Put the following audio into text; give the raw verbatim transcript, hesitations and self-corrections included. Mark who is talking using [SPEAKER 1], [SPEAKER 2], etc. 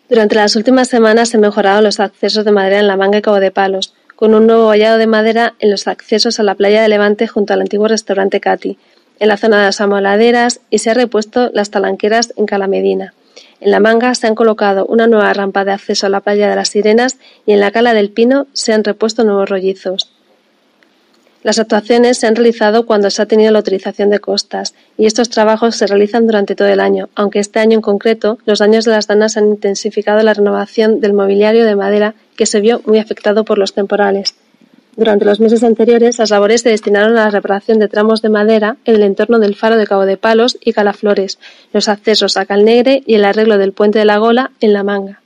[SPEAKER 1] Durante las últimas semanas se han mejorado los accesos de madera en La Manga y Cabo de Palos, con un nuevo vallado de madera en los accesos a la playa de Levante junto al antiguo restaurante Cati, en la zona de las amoladeras, y se han repuesto las talanqueras en Calamedina. En La Manga se han colocado una nueva rampa de acceso a la playa de las Sirenas y en la Cala del Pino se han repuesto nuevos rollizos. Las actuaciones se han realizado cuando se ha tenido la utilización de costas y estos trabajos se realizan durante todo el año, aunque este año en concreto los daños de las danas han intensificado la renovación del mobiliario de madera que se vio muy afectado por los temporales. Durante los meses anteriores, las labores se destinaron a la reparación de tramos de madera en el entorno del faro de Cabo de Palos y Calaflores, los accesos a Calnegre y el arreglo del puente de la Gola en La Manga.